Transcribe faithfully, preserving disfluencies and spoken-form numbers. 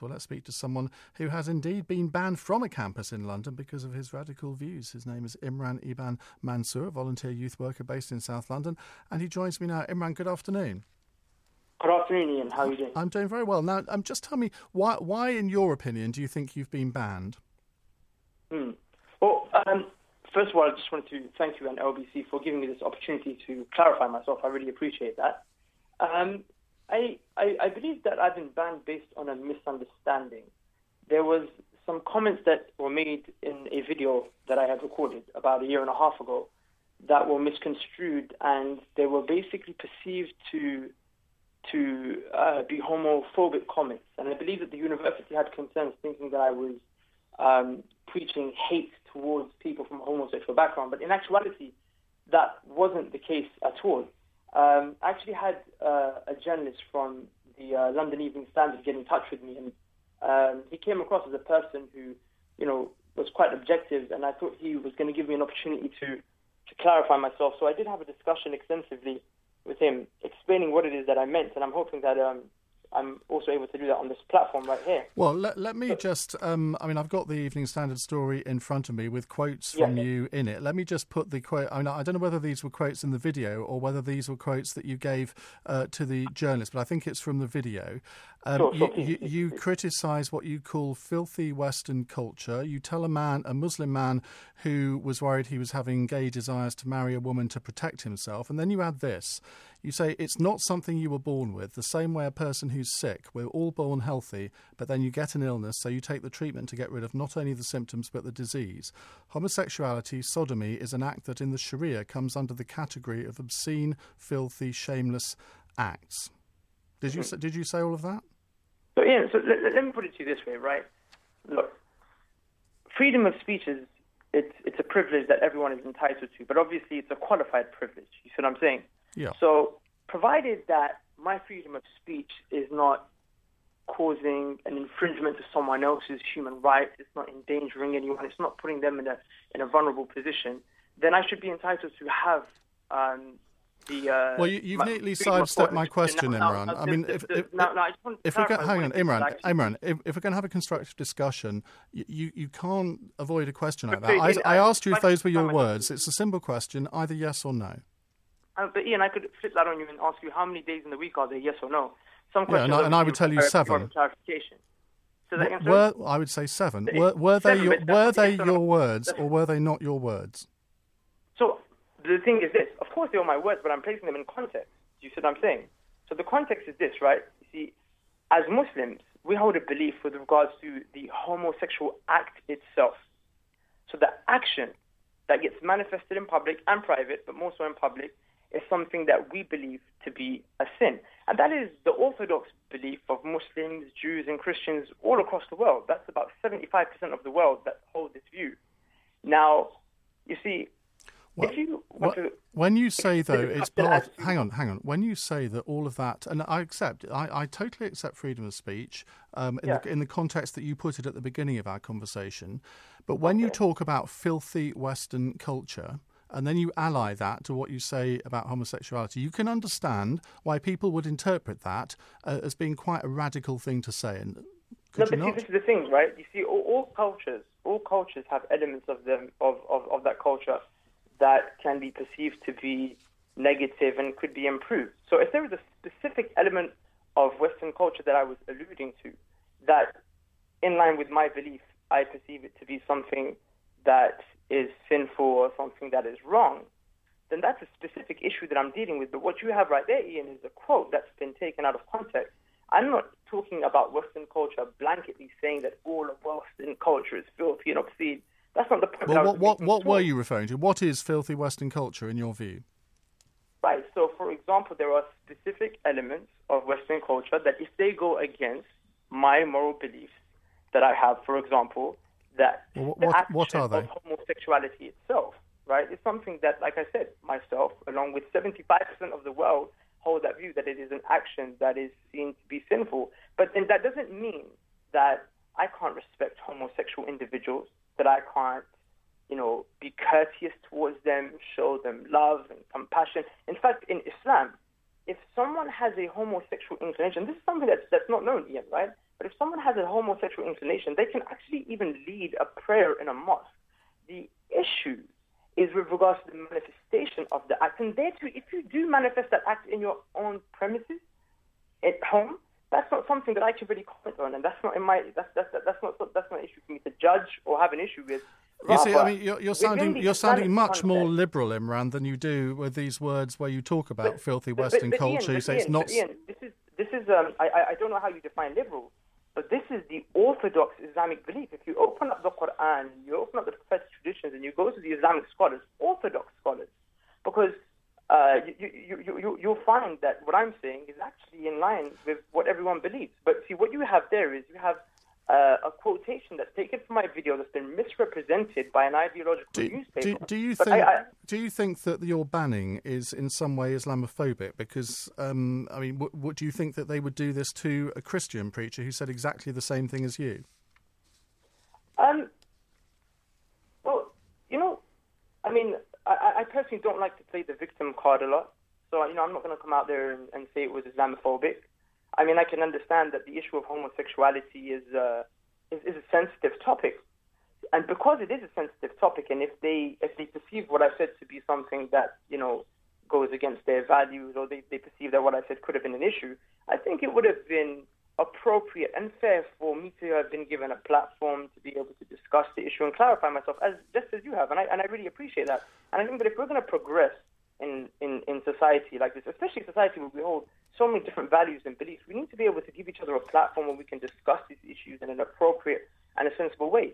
Well, let's speak to someone who has indeed been banned from a campus in London because of his radical views. His name is Imran Iban Mansour, a volunteer youth worker based in South London, and he joins me now. Imran, good afternoon. Good afternoon, Ian. How are you doing? I'm doing very well. Now, um, just tell me, why, why, in your opinion, do you think you've been banned? Hmm. Well, um, first of all, I just wanted to thank you and L B C for giving me this opportunity to clarify myself. I really appreciate that. Um, I, I, I believe that I've been banned based on a misunderstanding. There was some comments that were made in a video that I had recorded about a year and a half ago that were misconstrued, and they were basically perceived to to uh, be homophobic comments. And I believe that the university had concerns, thinking that I was um, preaching hate towards people from a homosexual background. But in actuality, that wasn't the case at all. Um, I actually had uh, a journalist from the uh, London Evening Standard get in touch with me, and um, he came across as a person who, you know, was quite objective, and I thought he was going to give me an opportunity to, to clarify myself. So I did have a discussion extensively with him, explaining what it is that I meant, and I'm hoping that um, I'm also able to do that on this platform right here. Well, let, let me just, um, I mean, I've got the Evening Standard story in front of me with quotes from yeah. you in it. Let me just put the quote, I mean, I don't know whether these were quotes in the video or whether these were quotes that you gave uh, to the journalist, but I think it's from the video. Um, sure, sure, you please, you, please, you please. criticise what you call filthy Western culture. You tell a man, a Muslim man, who was worried he was having gay desires to marry a woman to protect himself. And then you add this. You say it's not something you were born with, the same way a person who's sick. We're all born healthy, but then you get an illness, so you take the treatment to get rid of not only the symptoms but the disease. Homosexuality, sodomy, is an act that in the Sharia comes under the category of obscene, filthy, shameless acts. Did you, mm-hmm. did you say all of that? So, Ian, so let, let me put it to you this way, right? Look, freedom of speech is it's, it's a privilege that everyone is entitled to, but obviously it's a qualified privilege. You see what I'm saying? Yeah. So, provided that my freedom of speech is not causing an infringement to someone else's human rights, it's not endangering anyone, it's not putting them in a in a vulnerable position, then I should be entitled to have um, the. Uh, well, you, you've neatly sidestepped my question, now, Imran. Now, I mean, if, if, now, now, I just want to if we're going, hang on, Imran, actually, Imran, if, if we're going to have a constructive discussion, you, you can't avoid a question like that. Please, I, I asked you if those were your my words. It's a simple question, either yes or no. Uh, but Ian, I could flip that on you and ask you how many days in the week are there, yes or no? Some yeah, and I, and I would tell you seven. Clarification. So that were, I would say seven. Were, were they seven, your, were they yes your words or were they not your words? So the thing is this. Of course they were my words, but I'm placing them in context. You see what I'm saying? So the context is this, right? You see, as Muslims, we hold a belief with regards to the homosexual act itself. So the action that gets manifested in public and private, but more so in public, is something that we believe to be a sin. And that is the orthodox belief of Muslims, Jews, and Christians all across the world. That's about seventy-five percent of the world that hold this view. Now, you see, well, if you well, want to... When you say, though, it's part... Of, hang on, hang on. When you say that all of that... And I accept, I, I totally accept freedom of speech um, in, yeah. the, in the context that you put it at the beginning of our conversation. But when okay. you talk about filthy Western culture... and then you ally that to what you say about homosexuality, you can understand why people would interpret that uh, as being quite a radical thing to say. And could no, you but not? see, this is the thing, right? You see, all, all cultures, all cultures have elements of them of, of, of that culture that can be perceived to be negative and could be improved. So if there is a specific element of Western culture that I was alluding to, that in line with my belief, I perceive it to be something that is sinful or something that is wrong, then that's a specific issue that I'm dealing with. But what you have right there, Ian, is a quote that's been taken out of context. I'm not talking about Western culture blanketly saying that all of Western culture is filthy and obscene. That's not the point. Well, what what, what were you referring to? What is filthy Western culture in your view? Right. So, for example, there are specific elements of Western culture that if they go against my moral beliefs that I have, for example, that well, what, the what, action what are they? of homosexuality itself, right, is something that, like I said, myself, along with seventy-five percent of the world, hold that view that it is an action that is seen to be sinful. But then that doesn't mean that I can't respect homosexual individuals, that I can't, you know, be courteous towards them, show them love and compassion. In fact, in Islam, if someone has a homosexual inclination, this is something that's, that's not known, Ian, right? But if someone has a homosexual inclination, they can actually even lead a prayer in a mosque. The issue is with regards to the manifestation of the act. And there too, if you do manifest that act in your own premises, at home, that's not something that I can really comment on, and that's not in my that's that's that's not that's not an issue for me to judge or have an issue with. You see, I mean, you're, you're sounding you're sounding much more liberal, Imran, than you do with these words where you talk about but, filthy Western but, but culture. Ian, you say Ian, it's not. Ian, this is this is um, I I don't know how you define liberal, but this is the orthodox Islamic belief. If you open up the Quran, you open up the prophetic traditions, and you go to the Islamic scholars, orthodox scholars, because uh, you, you you you you'll find that what I'm saying is actually in line with what everyone believes. But see, what you have there is you have. Uh, a quotation that's taken from my video that's been misrepresented by an ideological do, newspaper. Do, do you think? I, I, do you think that your banning is in some way Islamophobic? Because um, I mean, w- what do you think that they would do this to a Christian preacher who said exactly the same thing as you? Um. Well, you know, I mean, I, I personally don't like to play the victim card a lot. So you know, I'm not going to come out there and, and say it was Islamophobic. I mean, I can understand that the issue of homosexuality is, uh, is is a sensitive topic, and because it is a sensitive topic, and if they if they perceive what I said to be something that you know goes against their values, or they, they perceive that what I said could have been an issue, I think it would have been appropriate and fair for me to have been given a platform to be able to discuss the issue and clarify myself, as just as you have, and I and I really appreciate that. And I think that if we're going to progress in, in, in society like this, especially society where we hold so many different values and beliefs, we need to be able to give each other a platform where we can discuss these issues in an appropriate and a sensible way.